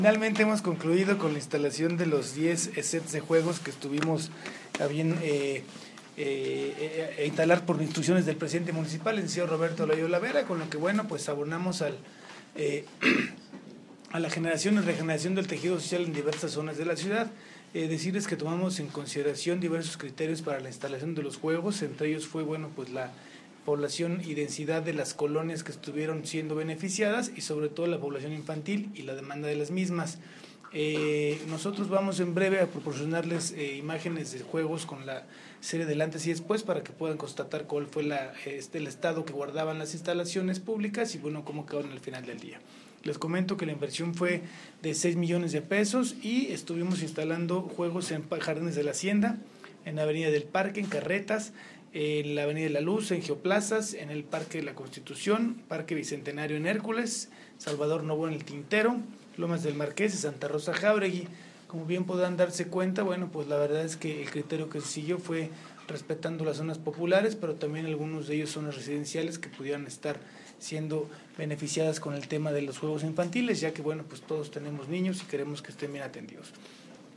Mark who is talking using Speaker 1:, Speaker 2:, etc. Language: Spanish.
Speaker 1: Finalmente hemos concluido con la instalación de los 10 sets de juegos que estuvimos a bien instalar por instrucciones del presidente municipal, el señor Roberto Loyola Vera, con lo que pues abonamos a la generación y regeneración del tejido social en diversas zonas de la ciudad. Decirles que tomamos en consideración diversos criterios para la instalación de los juegos, entre ellos fue la población y densidad de las colonias que estuvieron siendo beneficiadas y sobre todo la población infantil y la demanda de las mismas. Nosotros vamos en breve a proporcionarles imágenes de juegos con la serie del antes y después para que puedan constatar cuál fue el estado que guardaban las instalaciones públicas y cómo quedaron al final del día. Les comento que la inversión fue de 6 millones de pesos y estuvimos instalando juegos en Jardines de la Hacienda, en la Avenida del Parque, en Carretas, en la Avenida de la Luz, en Geoplazas, en el Parque de la Constitución, Parque Bicentenario en Hércules, Salvador Novo en el Tintero, Lomas del Marqués y Santa Rosa Jáuregui. Como bien podrán darse cuenta, la verdad es que el criterio que se siguió fue respetando las zonas populares, pero también algunos de ellos zonas residenciales que pudieran estar siendo beneficiadas con el tema de los juegos infantiles, ya que todos tenemos niños y queremos que estén bien atendidos.